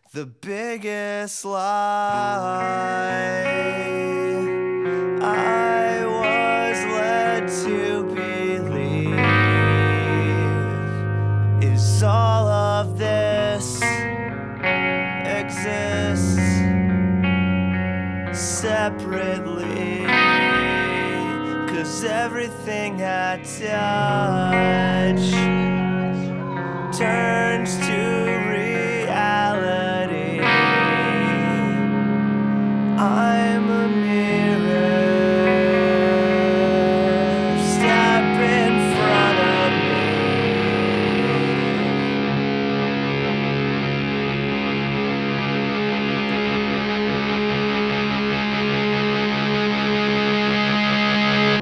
The biggest lie I was led to believe is all of this exists separately, 'cause everything I touch